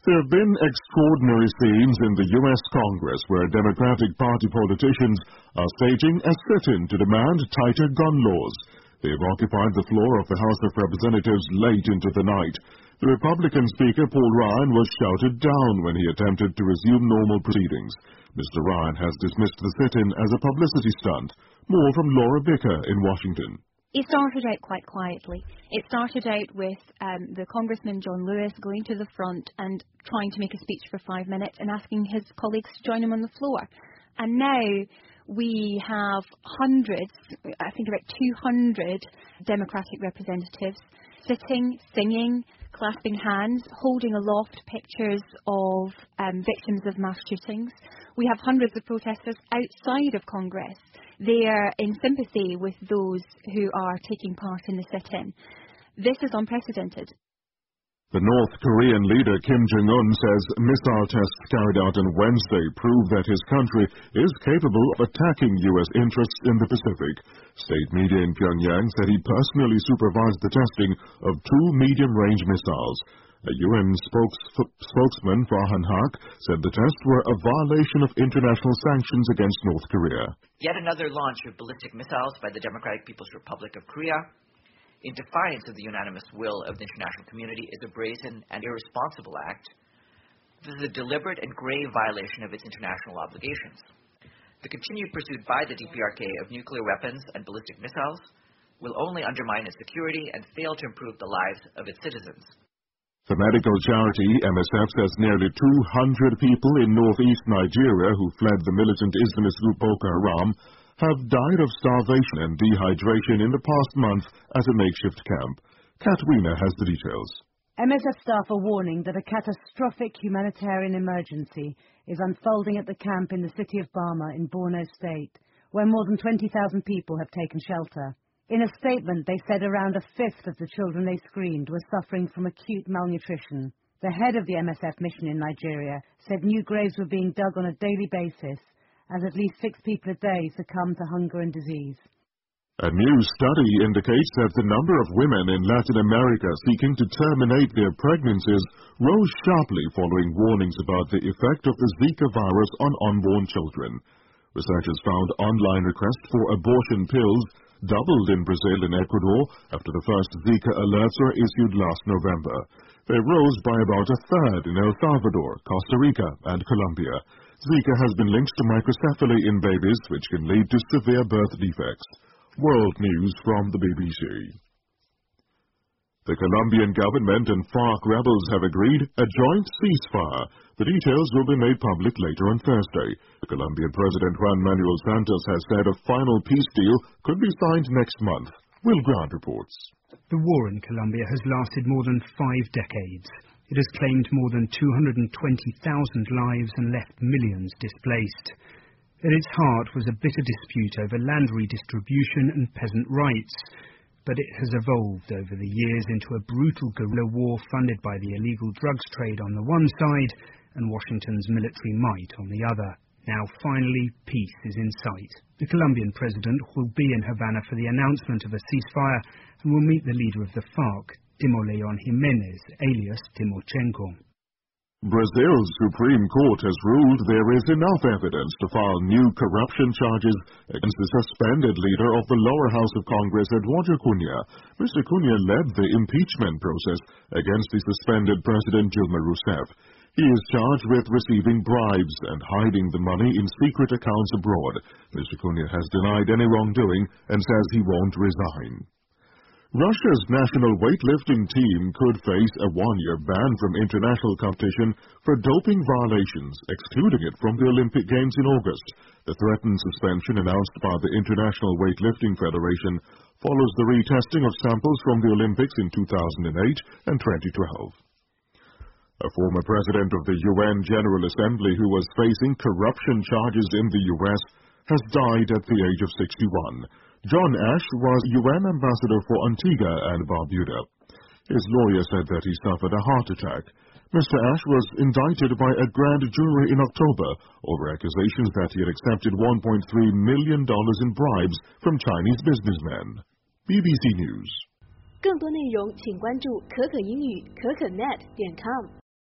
There have been extraordinary scenes in the U.S. Congress where Democratic Party politicians are staging a sit-in to demand tighter gun laws. They have occupied the floor of the House of Representatives late into the night. The Republican Speaker, Paul Ryan, was shouted down when he attempted to resume normal proceedings. Mr. Ryan has dismissed the sit-in as a publicity stunt. More from Laura Bicker in Washington. It started out quite quietly. It started out with the Congressman John Lewis going to the front and trying to make a speech for 5 minutes and asking his colleagues to join him on the floor. And now we have hundreds, I think about 200 Democratic representatives sitting, singing, clasping hands, holding aloft pictures of victims of mass shootings. We have hundreds of protesters outside of Congress. They are in sympathy with those who are taking part in the sit-in. This is unprecedented. The North Korean leader Kim Jong-un says missile tests carried out on Wednesday prove that his country is capable of attacking U.S. interests in the Pacific. State media in Pyongyang said he personally supervised the testing of 2 medium-range missiles. A UN spokesman, Farhan Haq, said the tests were a violation of international sanctions against North Korea. Yet another launch of ballistic missiles by the Democratic People's Republic of Korea, in defiance of the unanimous will of the international community, is a brazen and irresponsible act. This is a deliberate and grave violation of its international obligations. The continued pursuit by the DPRK of nuclear weapons and ballistic missiles will only undermine its security and fail to improve the lives of its citizens. The medical charity MSF says nearly 200 people in northeast Nigeria who fled the militant Islamist group Boko Haram have died of starvation and dehydration in the past month at a makeshift camp. Katrina has the details. MSF staff are warning that a catastrophic humanitarian emergency is unfolding at the camp in the city of Bama in Borno State, where more than 20,000 people have taken shelter. In a statement, they said around a fifth of the children they screened were suffering from acute malnutrition. The head of the MSF mission in Nigeria said new graves were being dug on a daily basis, as at least 6 people a day succumb to hunger and disease. A new study indicates that the number of women in Latin America seeking to terminate their pregnancies rose sharply following warnings about the effect of the Zika virus on unborn children. Researchers found online requests for abortion pills doubled in Brazil and Ecuador after the first Zika alerts were issued last November. They rose by about a third in El Salvador, Costa Rica, and Colombia. Zika has been linked to microcephaly in babies, which can lead to severe birth defects. World News from the BBC. The Colombian government and FARC rebels have agreed a joint ceasefire. The details will be made public later on Thursday. The Colombian President Juan Manuel Santos has said a final peace deal could be signed next month. Will Grant reports. The war in Colombia has lasted more than 5 decades. It has claimed more than 220,000 lives and left millions displaced. At its heart was a bitter dispute over land redistribution and peasant rights. But it has evolved over the years into a brutal guerrilla war funded by the illegal drugs trade on the one side and Washington's military might on the other. Now, finally, peace is in sight. The Colombian president will be in Havana for the announcement of a ceasefire and will meet the leader of the FARC, Timoleon Jimenez, alias Timochenko. Brazil's Supreme Court has ruled there is enough evidence to file new corruption charges against the suspended leader of the lower house of Congress, Eduardo Cunha. Mr. Cunha led the impeachment process against the suspended President Dilma Rousseff. He is charged with receiving bribes and hiding the money in secret accounts abroad. Mr. Cunha has denied any wrongdoing and says he won't resign. Russia's national weightlifting team could face a 1-year ban from international competition for doping violations, excluding it from the Olympic Games in August. The threatened suspension announced by the International Weightlifting Federation follows the retesting of samples from the Olympics in 2008 and 2012. A former president of the UN General Assembly who was facing corruption charges in the U.S. has died at the age of 61. John Ash was UN ambassador for Antigua and Barbuda. His lawyer said that he suffered a heart attack. Mr. Ash was indicted by a grand jury in October over accusations that he had accepted $1.3 million in bribes from Chinese businessmen. BBC News. 更多内容请关注可可英语可可net.com。